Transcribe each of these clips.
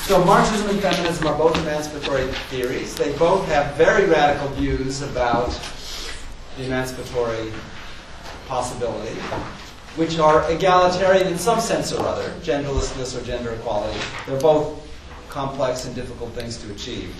So Marxism and feminism are both emancipatory theories. They both have very radical views about the emancipatory possibility, which are egalitarian in some sense or other, genderlessness or gender equality. They're both complex and difficult things to achieve.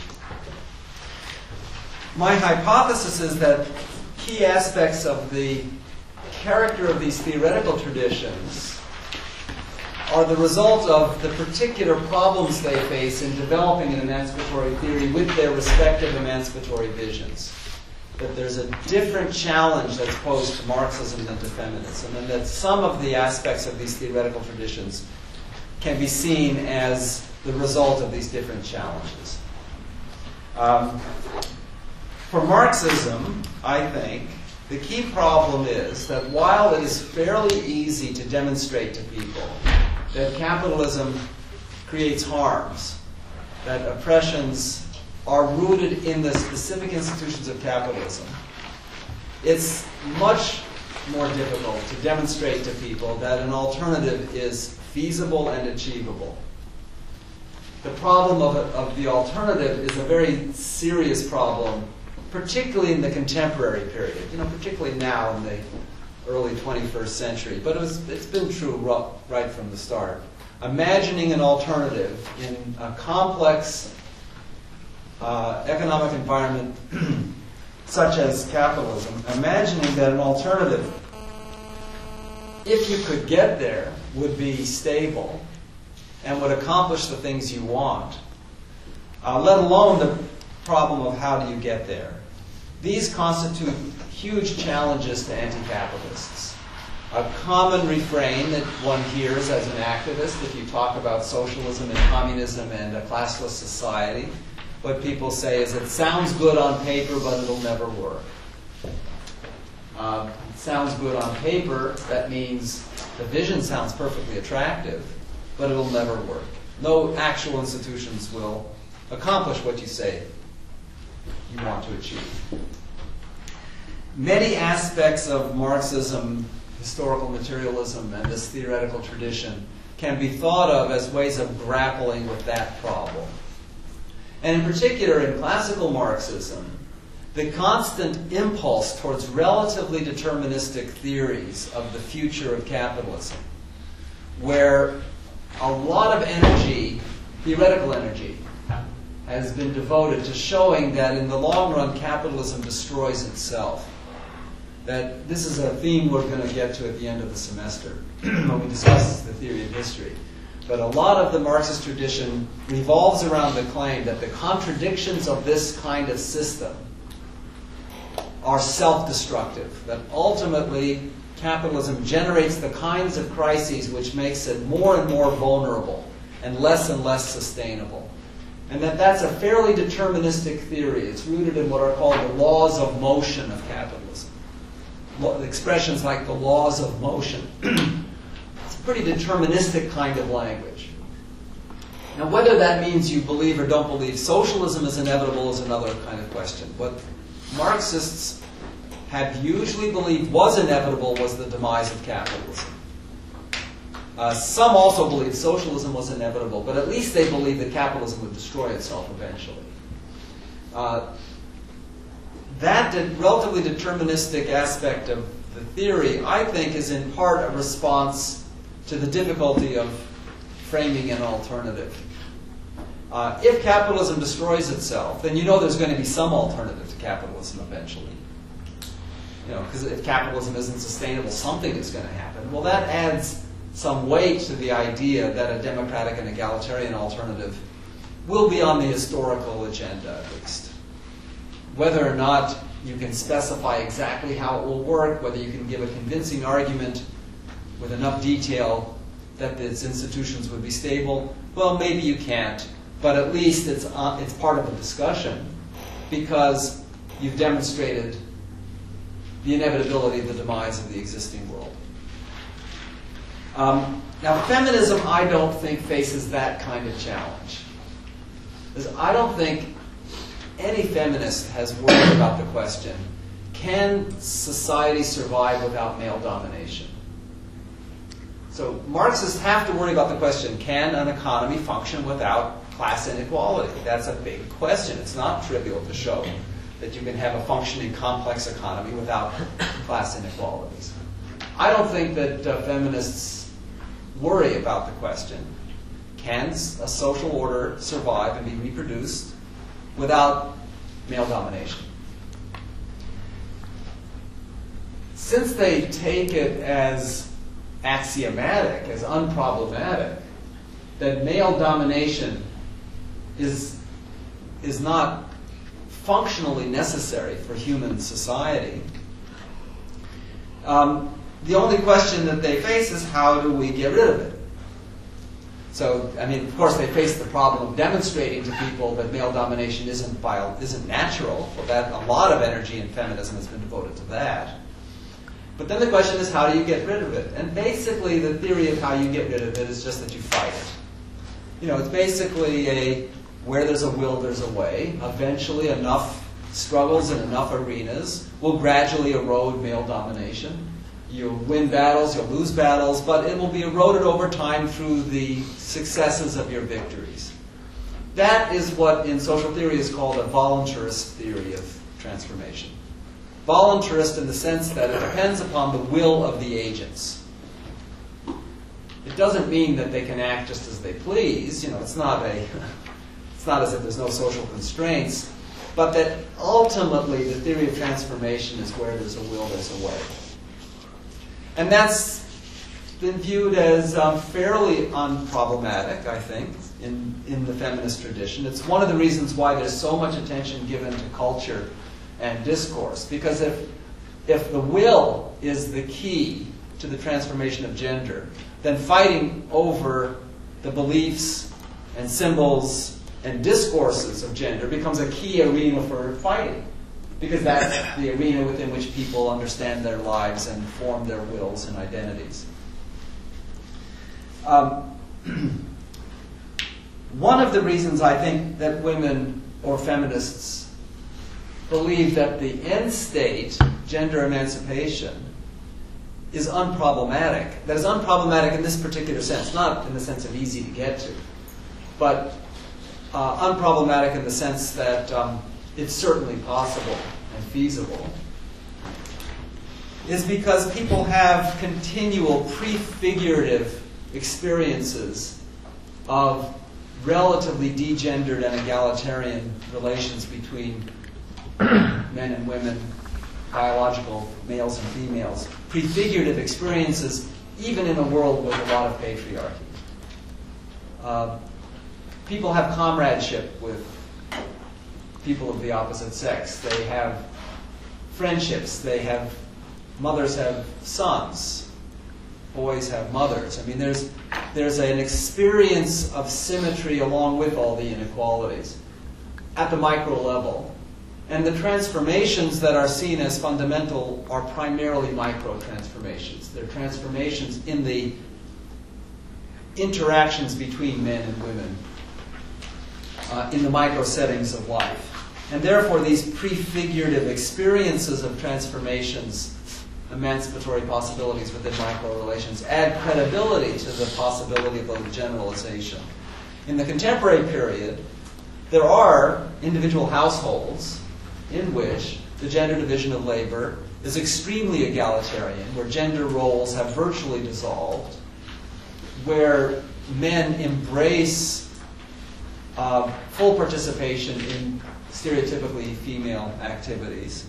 My hypothesis is that key aspects of the character of these theoretical traditions are the result of the particular problems they face in developing an emancipatory theory with their respective emancipatory visions. That there's a different challenge that's posed to Marxism than to feminism, and that some of the aspects of these theoretical traditions can be seen as the result of these different challenges. For Marxism, I think, the key problem is that while it is fairly easy to demonstrate to people that capitalism creates harms, that oppressions are rooted in the specific institutions of capitalism, it's much more difficult to demonstrate to people that an alternative is feasible and achievable. The problem of the alternative is a very serious problem, particularly in the contemporary period, particularly now in the early 21st century, but it's been true right from the start. Imagining an alternative in a complex economic environment such as capitalism, imagining that an alternative, if you could get there, would be stable and would accomplish the things you want, let alone the problem of how do you get there. These constitute huge challenges to anti-capitalists. A common refrain that one hears as an activist if you talk about socialism and communism and a classless society, what people say is, it sounds good on paper, but it'll never work. It sounds good on paper, that means the vision sounds perfectly attractive, but it'll never work. No actual institutions will accomplish what you say you want to achieve. Many aspects of Marxism, historical materialism, and this theoretical tradition can be thought of as ways of grappling with that problem. And in particular, in classical Marxism, the constant impulse towards relatively deterministic theories of the future of capitalism, where a lot of energy, theoretical energy, has been devoted to showing that in the long run capitalism destroys itself. That this is a theme we're going to get to at the end of the semester when we discuss the theory of history. But a lot of the Marxist tradition revolves around the claim that the contradictions of this kind of system are self-destructive, that ultimately capitalism generates the kinds of crises which makes it more and more vulnerable and less sustainable. And that that's a fairly deterministic theory. It's rooted in what are called the laws of motion of capitalism. Expressions like the laws of motion. It's a pretty deterministic kind of language. Now, whether that means you believe or don't believe socialism is inevitable is another kind of question. What Marxists have usually believed was inevitable was the demise of capitalism. Some also believe socialism was inevitable, but at least they believe that capitalism would destroy itself eventually. That relatively deterministic aspect of the theory, I think, is in part a response to the difficulty of framing an alternative. If capitalism destroys itself, then you know there's going to be some alternative to capitalism eventually. Because if capitalism isn't sustainable, something is going to happen. Well, that adds some weight to the idea that a democratic and egalitarian alternative will be on the historical agenda, at least. Whether or not you can specify exactly how it will work, whether you can give a convincing argument with enough detail that its institutions would be stable, well, maybe you can't, but at least it's part of the discussion because you've demonstrated the inevitability of the demise of the existing world. Now, feminism, I don't think, faces that kind of challenge. Because I don't think any feminist has worried about the question, can society survive without male domination? So Marxists have to worry about the question, can an economy function without class inequality? That's a big question. It's not trivial to show that you can have a functioning complex economy without class inequalities. I don't think that feminists worry about the question, can a social order survive and be reproduced without male domination? Since they take it as axiomatic, as unproblematic, that male domination is not functionally necessary for human society, the only question that they face is how do we get rid of it? So, I mean, of course, they face the problem of demonstrating to people that male domination isn't natural. Well, that a lot of energy in feminism has been devoted to that. But then the question is, how do you get rid of it? And basically, the theory of how you get rid of it is just that you fight it. You know, it's basically where there's a will, there's a way. Eventually, enough struggles in enough arenas will gradually erode male domination. You'll win battles, you'll lose battles, but it will be eroded over time through the successes of your victories. That is what in social theory is called a voluntarist theory of transformation. Voluntarist in the sense that it depends upon the will of the agents. It doesn't mean that they can act just as they please. You know, it's not as if there's no social constraints, but that ultimately the theory of transformation is where there's a will, there's a way. And that's been viewed as fairly unproblematic, I think, in the feminist tradition. It's one of the reasons why there's so much attention given to culture and discourse. Because if the will is the key to the transformation of gender, then fighting over the beliefs and symbols and discourses of gender becomes a key arena for fighting. Because that's the arena within which people understand their lives and form their wills and identities. One of the reasons I think that women or feminists believe that the end state, gender emancipation, is unproblematic. That is unproblematic in this particular sense, not in the sense of easy to get to, but unproblematic in the sense that it's certainly possible and feasible, is because people have continual prefigurative experiences of relatively degendered and egalitarian relations between men and women, biological males and females. Prefigurative experiences even in a world with a lot of patriarchy. People have comradeship with people of the opposite sex. They have friendships. Mothers have sons. Boys have mothers. I mean, there's an experience of symmetry along with all the inequalities at the micro level. And the transformations that are seen as fundamental are primarily micro transformations. They're transformations in the interactions between men and women in the micro settings of life. And therefore, these prefigurative experiences of transformations, emancipatory possibilities within micro relations, add credibility to the possibility of a generalization. In the contemporary period, there are individual households in which the gender division of labor is extremely egalitarian, where gender roles have virtually dissolved, where men embrace full participation in stereotypically female activities.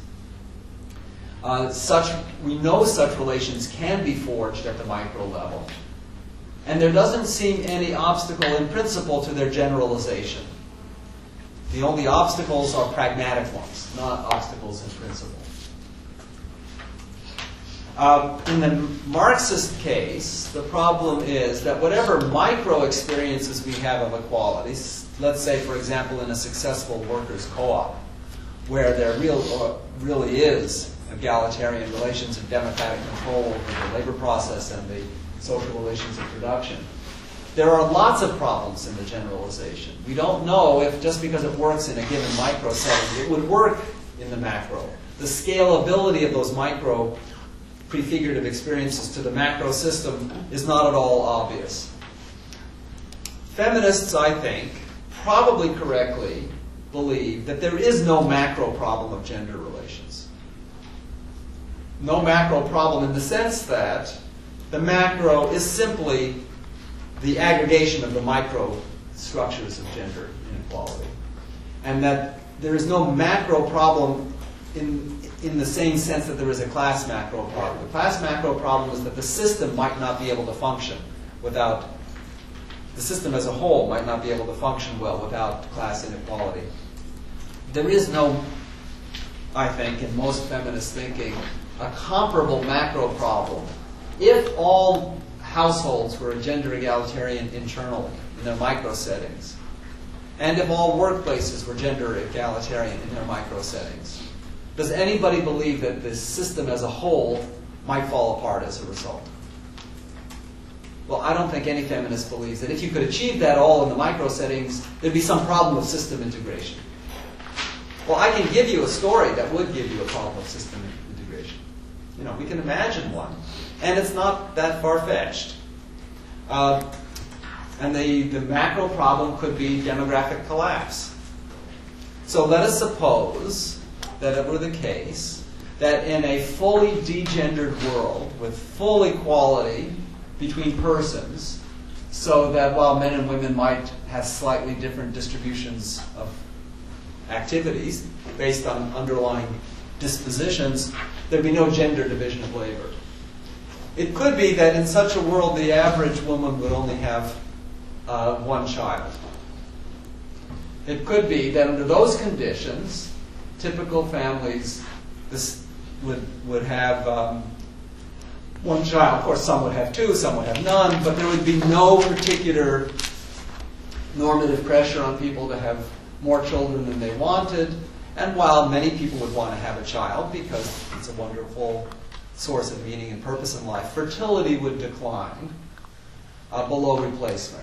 We know such relations can be forged at the micro level. And there doesn't seem any obstacle in principle to their generalization. The only obstacles are pragmatic ones, not obstacles in principle. In the Marxist case, the problem is that whatever micro experiences we have of equalities, let's say, for example, in a successful workers' co-op, where there really is egalitarian relations and democratic control over the labor process and the social relations of production, there are lots of problems in the generalization. We don't know if just because it works in a given micro setting, it would work in the macro. The scalability of those micro prefigurative experiences to the macro system is not at all obvious. Feminists, I think, probably correctly believe that there is no macro problem of gender relations. No macro problem in the sense that the macro is simply the aggregation of the micro structures of gender inequality. And that there is no macro problem in the same sense that there is a class macro problem. The class macro problem is that the system might not be able to function without, the system as a whole might not be able to function well without class inequality. There is no, I think, in most feminist thinking, a comparable macro problem if all households were gender egalitarian internally in their micro settings, and if all workplaces were gender egalitarian in their micro settings. Does anybody believe that the system as a whole might fall apart as a result? Well, I don't think any feminist believes that if you could achieve that all in the micro settings, there'd be some problem of system integration. Well, I can give you a story that would give you a problem of system integration. You know, we can imagine one. And it's not that far-fetched. And the macro problem could be demographic collapse. So let us suppose that it were the case that in a fully degendered world with full equality between persons, so that while men and women might have slightly different distributions of activities based on underlying dispositions, there'd be no gender division of labor. It could be that in such a world the average woman would only have one child. It could be that under those conditions, typical families would have one child. Of course, some would have two, some would have none, but there would be no particular normative pressure on people to have more children than they wanted. And while many people would want to have a child because it's a wonderful source of meaning and purpose in life, fertility would decline below replacement.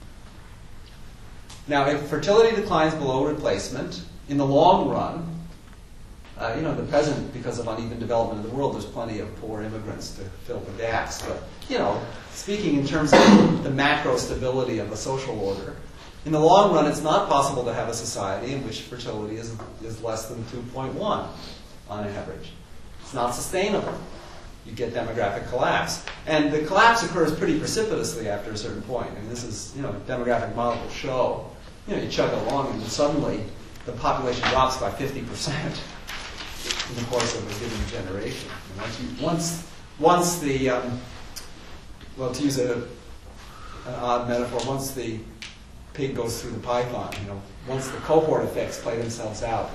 Now, if fertility declines below replacement, in the long run, you know, the present, because of uneven development of the world, there's plenty of poor immigrants to fill the gaps. But, you know, speaking in terms of the macro stability of a social order, in the long run, it's not possible to have a society in which fertility is less than 2.1 on average. It's not sustainable. You get demographic collapse. And the collapse occurs pretty precipitously after a certain point. And this is, you know, demographic model will show. You know, you chug along and suddenly the population drops by 50% in the course of a given generation. And once the, well, to use an odd metaphor, once the pig goes through the python, you know, once the cohort effects play themselves out,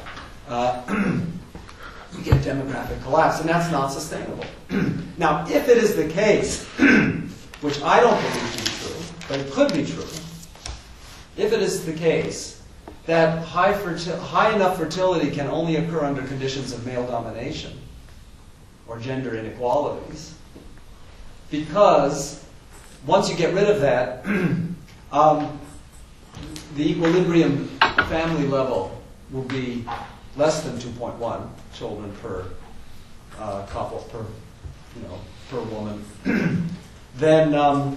you get demographic collapse, and that's not sustainable. Now, if it is the case, which I don't believe to be true, but it could be true, if it is the case that high enough fertility can only occur under conditions of male domination or gender inequalities, because once you get rid of that, the equilibrium family level will be less than 2.1 children per couple, per woman. Then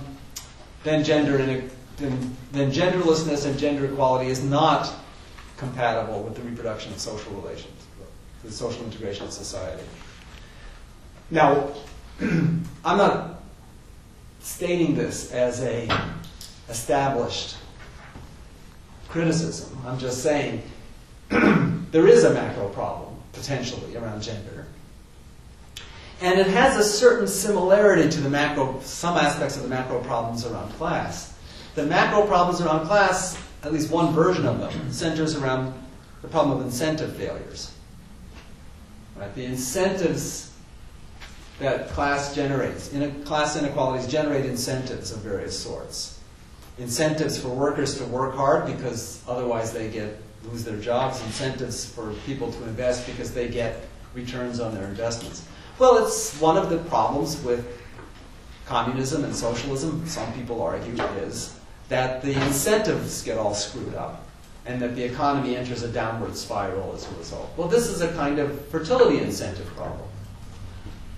genderlessness and gender equality is not compatible with the reproduction of social relations, the social integration of society. Now, I'm not stating this as a established criticism. I'm just saying there is a macro problem, potentially, around gender. And it has a certain similarity to the macro, some aspects of the macro problems around class. The macro problems around class, at least one version of them, centers around the problem of incentive failures. Right? The incentives that class generates, class inequalities generate incentives of various sorts. Incentives for workers to work hard because otherwise they lose their jobs. Incentives for people to invest because they get returns on their investments. Well, it's one of the problems with communism and socialism, some people argue, is that the incentives get all screwed up and that the economy enters a downward spiral as a result. Well, this is a kind of fertility incentive problem.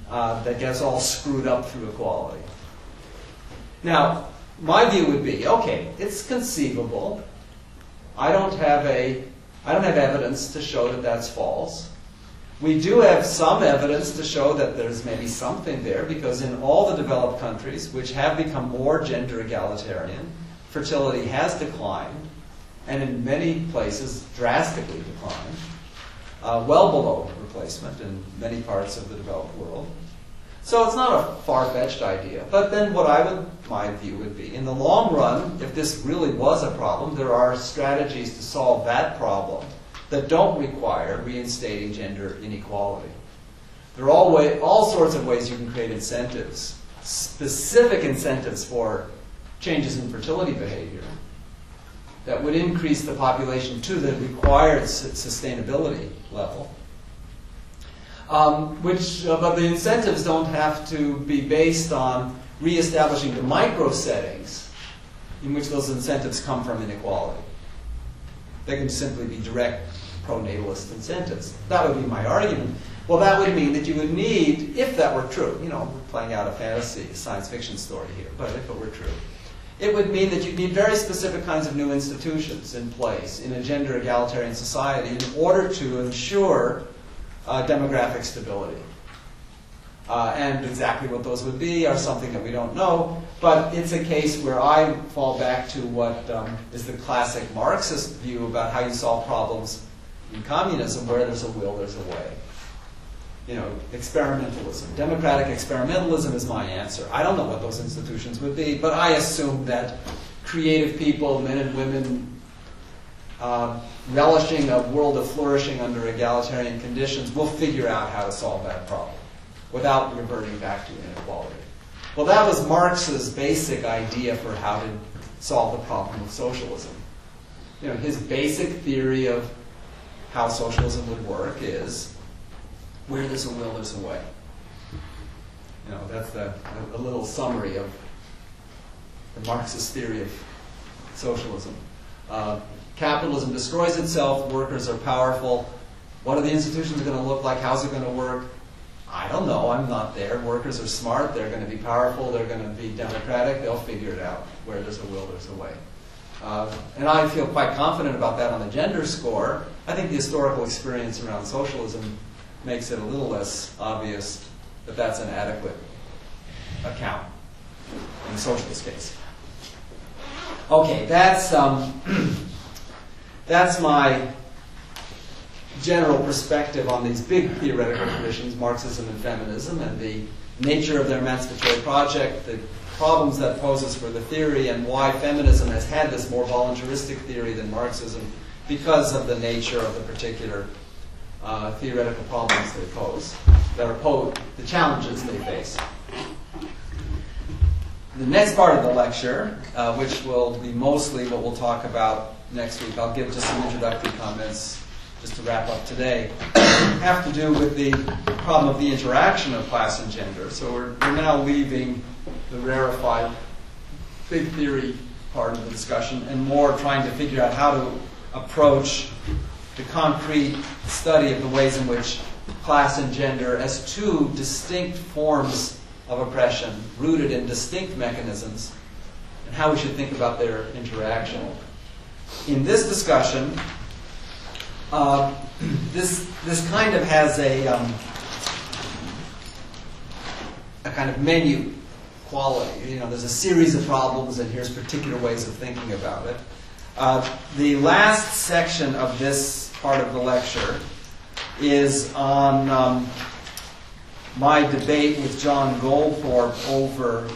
that gets all screwed up through equality. Now, my view would be, okay, it's conceivable. I don't have evidence to show that that's false. We do have some evidence to show that there's maybe something there, because in all the developed countries, which have become more gender egalitarian, fertility has declined, and in many places drastically declined, well below replacement in many parts of the developed world. So it's not a far-fetched idea. But then my view would be, in the long run, if this really was a problem, there are strategies to solve that problem that don't require reinstating gender inequality. There are all sorts of ways you can create incentives, specific incentives for changes in fertility behavior that would increase the population to the required sustainability level. But the incentives don't have to be based on reestablishing the micro settings in which those incentives come from inequality. They can simply be direct pro-natalist incentives. That would be my argument. Well, that would mean that you would need, if that were true, we're playing out a fantasy science fiction story here, but if it were true, it would mean that you'd need very specific kinds of new institutions in place in a gender egalitarian society in order to ensure demographic stability. And exactly what those would be are something that we don't know, but it's a case where I fall back to what is the classic Marxist view about how you solve problems in communism: where there's a will, there's a way. Experimentalism. Democratic experimentalism is my answer. I don't know what those institutions would be, but I assume that creative people, men and women, relishing a world of flourishing under egalitarian conditions, will figure out how to solve that problem without reverting back to inequality. Well, that was Marx's basic idea for how to solve the problem of socialism. His basic theory of how socialism would work is, where there's a will, there's a way. That's a little summary of the Marxist theory of socialism. Capitalism destroys itself, workers are powerful. What are the institutions going to look like? How's it going to work? I don't know, I'm not there. Workers are smart, they're going to be powerful, they're going to be democratic, they'll figure it out. Where there's a will, there's a way. And I feel quite confident about that on the gender score. I think the historical experience around socialism makes it a little less obvious that that's an adequate account in the socialist case. Okay, that's my general perspective on these big theoretical traditions, Marxism and feminism, and the nature of their emancipatory project, the problems that poses for the theory, and why feminism has had this more voluntaristic theory than Marxism because of the nature of the particular theoretical problems they pose, the challenges they face. The next part of the lecture, which will be mostly what we'll talk about next week, I'll give just some introductory comments just to wrap up today, have to do with the problem of the interaction of class and gender. So we're now leaving the rarefied big theory part of the discussion and more trying to figure out how to approach the concrete study of the ways in which class and gender, as two distinct forms of oppression rooted in distinct mechanisms, and how we should think about their interaction. In this discussion, this kind of has a kind of menu quality. There's a series of problems, and here's particular ways of thinking about it. The last section of this part of the lecture is on my debate with John Goldthorpe over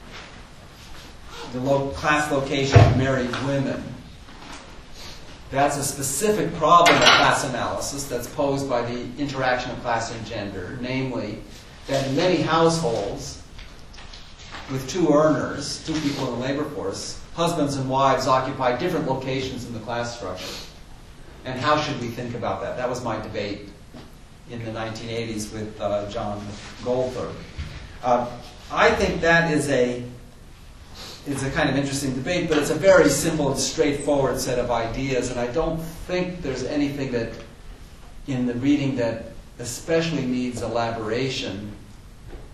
the class location of married women. That's a specific problem of class analysis that's posed by the interaction of class and gender, namely that in many households with two earners, two people in the labor force, husbands and wives occupy different locations in the class structure. And how should we think about that? That was my debate in the 1980s with John Goldthorpe. I think that is a kind of interesting debate, but it's a very simple and straightforward set of ideas, and I don't think there's anything that in the reading that especially needs elaboration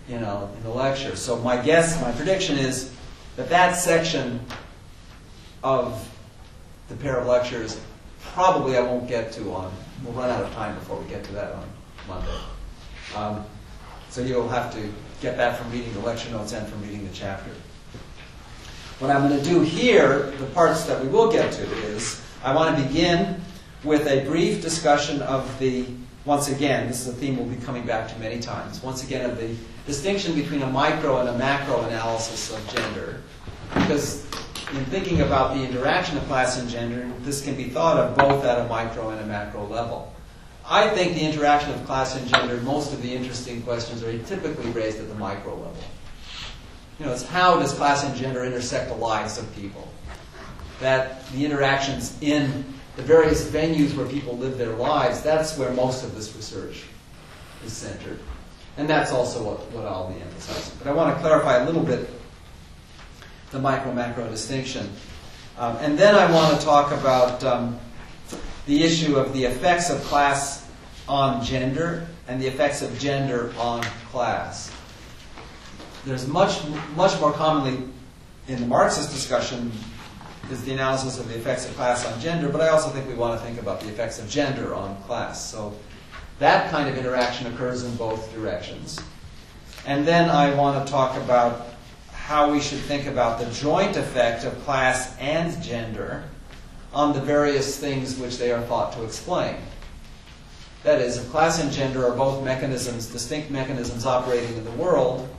in the lecture. So my prediction is that that section of the pair of lectures probably I won't get to we'll run out of time before we get to that on Monday. So you'll have to get that from reading the lecture notes and from reading the chapter. What I'm going to do here, the parts that we will get to, is I want to begin with a brief discussion of once again, this is a theme we'll be coming back to many times, once again of the distinction between a micro and a macro analysis of gender. Because in thinking about the interaction of class and gender, this can be thought of both at a micro and a macro level. I think the interaction of class and gender, most of the interesting questions are typically raised at the micro level. It's how does class and gender intersect the lives of people? That the interactions in the various venues where people live their lives, that's where most of this research is centered. And that's also what I'll be emphasizing. But I want to clarify a little bit the micro-macro distinction. And then I want to talk about the issue of the effects of class on gender and the effects of gender on class. There's much more commonly in the Marxist discussion is the analysis of the effects of class on gender, but I also think we want to think about the effects of gender on class. So that kind of interaction occurs in both directions. And then I want to talk about how we should think about the joint effect of class and gender on the various things which they are thought to explain. That is, if class and gender are both mechanisms, distinct mechanisms operating in the world,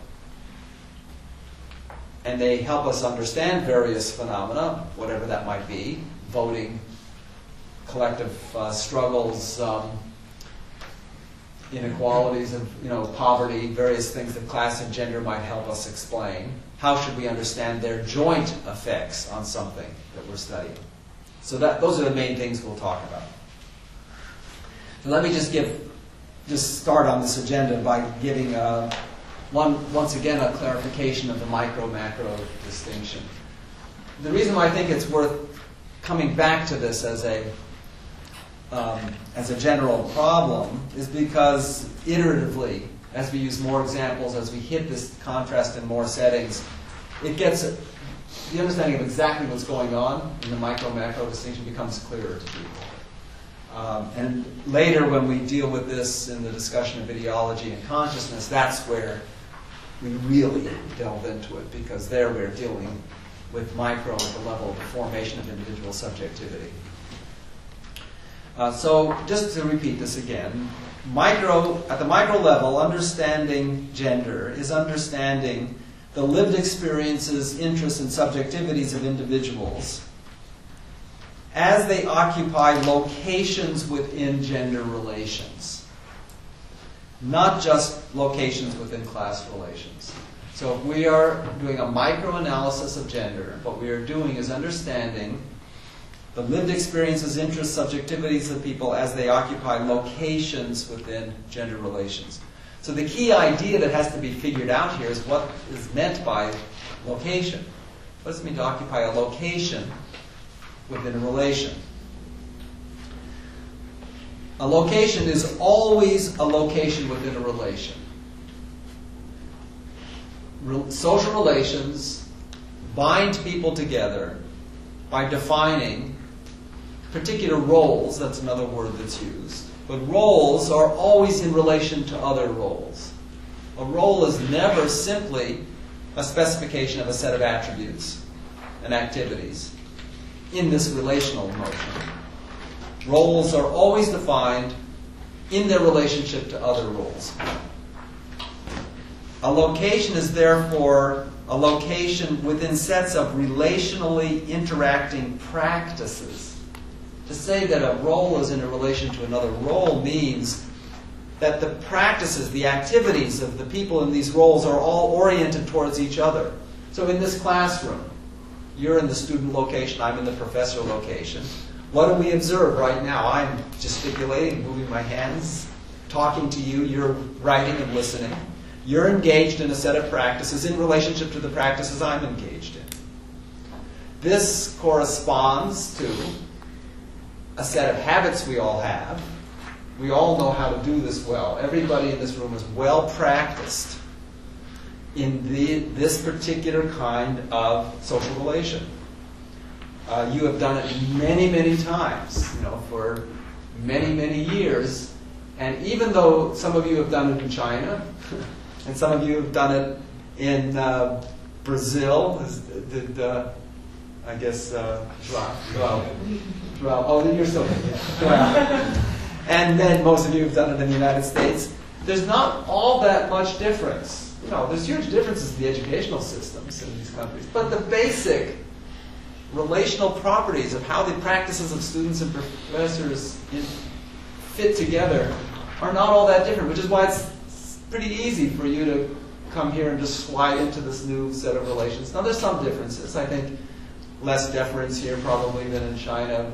and they help us understand various phenomena, whatever that might be, voting, collective struggles, inequalities of poverty, various things that class and gender might help us explain. How should we understand their joint effects on something that we're studying? So those are the main things we'll talk about. So let me just start on this agenda by giving once again a clarification of the micro-macro distinction. The reason why I think it's worth coming back to this as a general problem is because iteratively, as we use more examples, as we hit this contrast in more settings, it gets the understanding of exactly what's going on in the micro-macro distinction becomes clearer to people. And later, when we deal with this in the discussion of ideology and consciousness, that's where we really delve into it, because there we're dealing with micro at the level of the formation of individual subjectivity. So just to repeat this again, at the micro level, understanding gender is understanding the lived experiences, interests, and subjectivities of individuals as they occupy locations within gender relations, not just locations within class relations. So if we are doing a micro-analysis of gender, what we are doing is understanding the lived experiences, interests, subjectivities of people as they occupy locations within gender relations. So the key idea that has to be figured out here is what is meant by location. What does it mean to occupy a location within a relation? A location is always a location within a relation. Social relations bind people together by defining particular roles. That's another word that's used. But roles are always in relation to other roles. A role is never simply a specification of a set of attributes and activities in this relational motion. Roles are always defined in their relationship to other roles. A location is therefore a location within sets of relationally interacting practices. To say that a role is in a relation to another role means that the practices, the activities of the people in these roles are all oriented towards each other. So in this classroom, you're in the student location, I'm in the professor location. What do we observe right now? I'm gesticulating, moving my hands, talking to you, you're writing and listening. You're engaged in a set of practices in relationship to the practices I'm engaged in. This corresponds to a set of habits we all have. We all know how to do this well. Everybody in this room is well practiced in this particular kind of social relation. You have done it many, many times, for many, many years. And even though some of you have done it in China, and some of you have done it in Brazil, I guess, João. Oh, you're still here. And then most of you have done it in the United States. There's not all that much difference. There's huge differences in the educational systems in these countries. But the basic relational properties of how the practices of students and professors fit together are not all that different, which is why it's pretty easy for you to come here and just slide into this new set of relations. Now, there's some differences. I think less deference here probably than in China,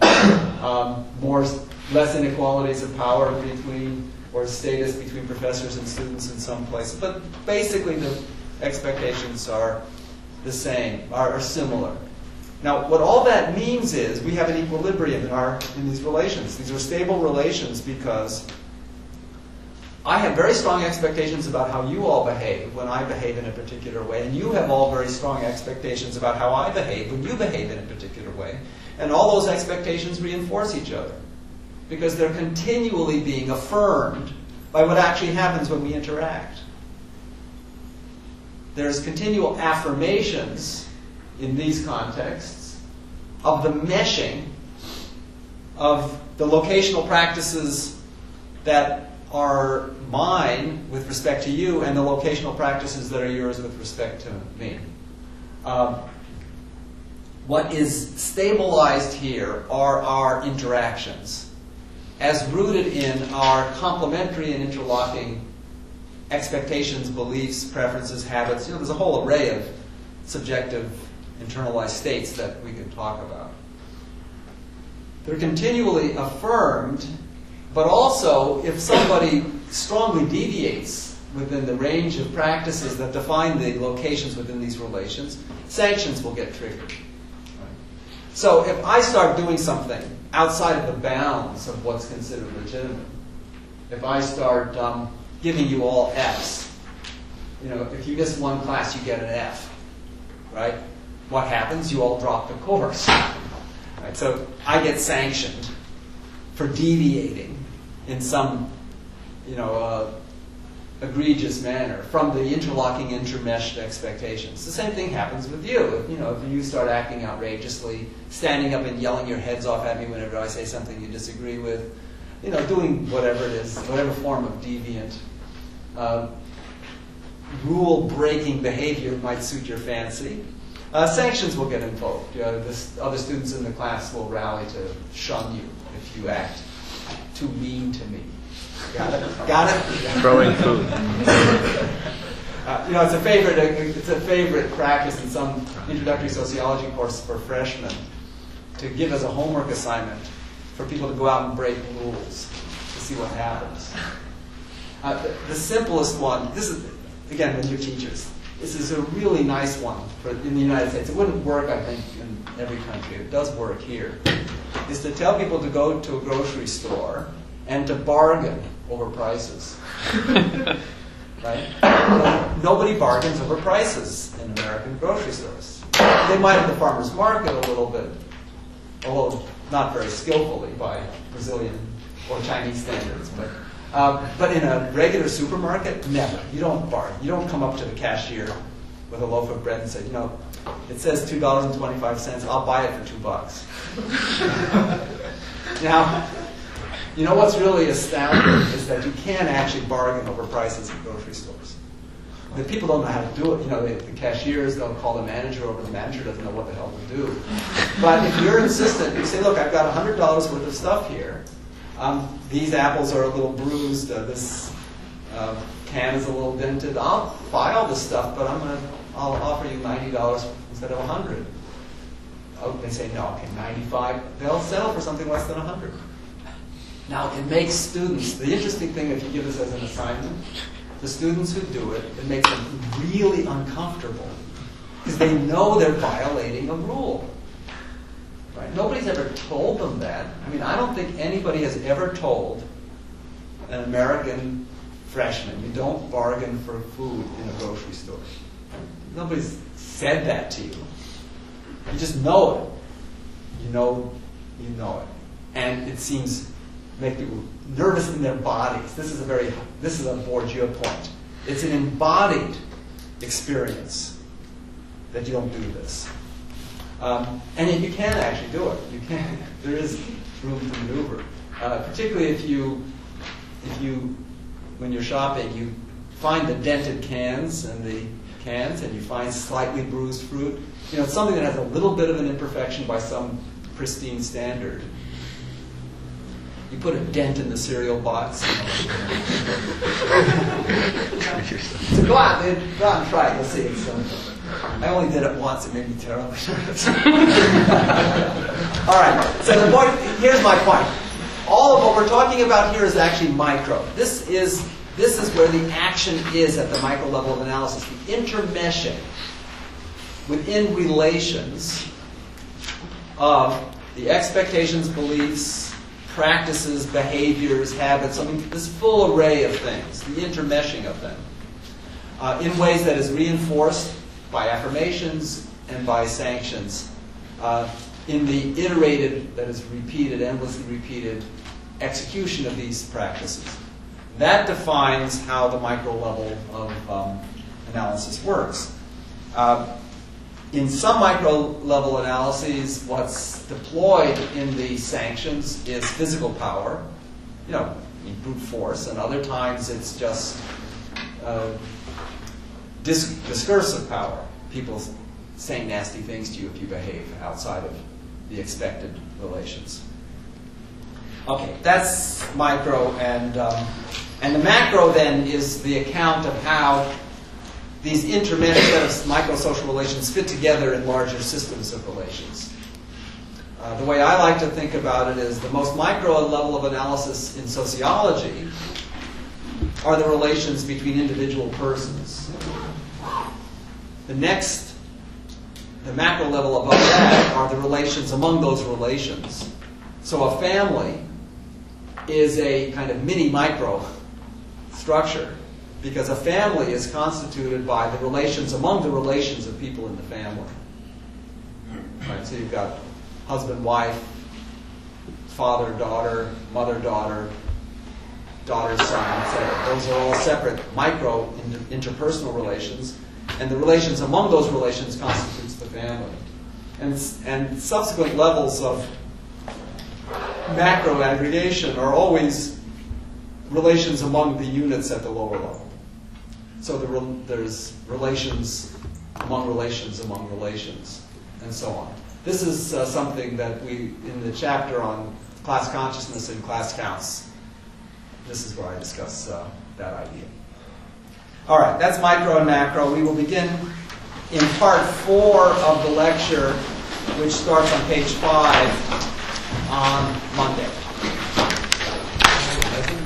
less inequalities of power or status between professors and students in some places. But basically the expectations are the same, are similar. Now, what all that means is we have an equilibrium in these relations. These are stable relations because I have very strong expectations about how you all behave when I behave in a particular way, and you have all very strong expectations about how I behave when you behave in a particular way. And all those expectations reinforce each other because they're continually being affirmed by what actually happens when we interact. There's continual affirmations in these contexts of the meshing of the locational practices that are mine with respect to you and the locational practices that are yours with respect to me. What is stabilized here are our interactions as rooted in our complementary and interlocking expectations, beliefs, preferences, habits. There's a whole array of subjective internalized states that we can talk about. They're continually affirmed, but also if somebody strongly deviates within the range of practices that define the locations within these relations, sanctions will get triggered. So if I start doing something outside of the bounds of what's considered legitimate, if I start giving you all Fs, if you miss one class, you get an F, right? What happens? You all drop the course. Right? So I get sanctioned for deviating in some, egregious manner from the interlocking, intermeshed expectations. The same thing happens with you. If you start acting outrageously, standing up and yelling your heads off at me whenever I say something you disagree with, doing whatever it is, whatever form of deviant, rule-breaking behavior might suit your fancy, sanctions will get invoked. Other students in the class will rally to shun you if you act too mean to me. Got it? Got it? Throwing food. It's a favorite practice in some introductory sociology course for freshmen to give as a homework assignment for people to go out and break rules to see what happens. The simplest one, this is, again, when you're teachers, this is a really nice one in the United States. It wouldn't work, I think, in every country. It does work here. Is to tell people to go to a grocery store and to bargain over prices. Right? Nobody bargains over prices in American grocery stores. They might at the farmer's market a little bit, although not very skillfully by Brazilian or Chinese standards. But in a regular supermarket, never. You don't bargain. You don't come up to the cashier with a loaf of bread and say, it says $2.25. I'll buy it for $2. Now, what's really astounding is that you can actually bargain over prices in grocery stores. The people don't know how to do it. The cashiers don't call the manager over. The manager doesn't know what the hell to do. But if you're insistent, you say, look, I've got $100 worth of stuff here. These apples are a little bruised. This can is a little dented. I'll buy all this stuff, but I'll offer you $90 instead of $100. Oh, they say no. Okay, $95. They'll settle for something less than $100. Now, it makes students. The interesting thing, if you give this as an assignment, the students who do it, it makes them really uncomfortable because they know they're violating a rule. Right? Nobody's ever told them that. I don't think anybody has ever told an American freshman, you don't bargain for food in a grocery store. Nobody's said that to you. You just know it. You know it. And it seems to make people nervous in their bodies. This is a Bourdieu point. It's an embodied experience that you don't do this. And you can actually do it. You can. There is room to maneuver. Particularly if you, when you're shopping, you find the dented cans and you find slightly bruised fruit. It's something that has a little bit of an imperfection by some pristine standard. You put a dent in the cereal box. So go out and try it. You'll see it. I only did it once. It made me terribly nervous. All right. So here's my point. All of what we're talking about here is actually micro. This is where the action is at the micro level of analysis. The intermeshing within relations of the expectations, beliefs, practices, behaviors, habits, this full array of things, the intermeshing of them, in ways that is reinforced by affirmations and by sanctions, in the iterated, that is repeated, endlessly repeated execution of these practices. That defines how the micro level of analysis works. In some micro level analyses, what's deployed in the sanctions is physical power, brute force, and other times it's just discursive power. People saying nasty things to you if you behave outside of the expected relations. Okay, that's micro, and the macro then is the account of how these intermediate set of micro-social relations fit together in larger systems of relations. The way I like to think about it is the most micro level of analysis in sociology are the relations between individual persons. The macro level above that are the relations among those relations. So a family is a kind of mini-micro structure, because a family is constituted by the relations among the relations of people in the family. Right? So you've got husband, wife, father, daughter, mother, daughter, daughter, son, etc. Those are all separate micro interpersonal relations, and the relations among those relations constitutes the family. And subsequent levels of macro aggregation are always relations among the units at the lower level. So there's relations among relations, and so on. This is something that in the chapter on class consciousness and class counts, this is where I discuss that idea. All right, that's micro and macro. We will begin in part 4 of the lecture, which starts on page 5 on Monday.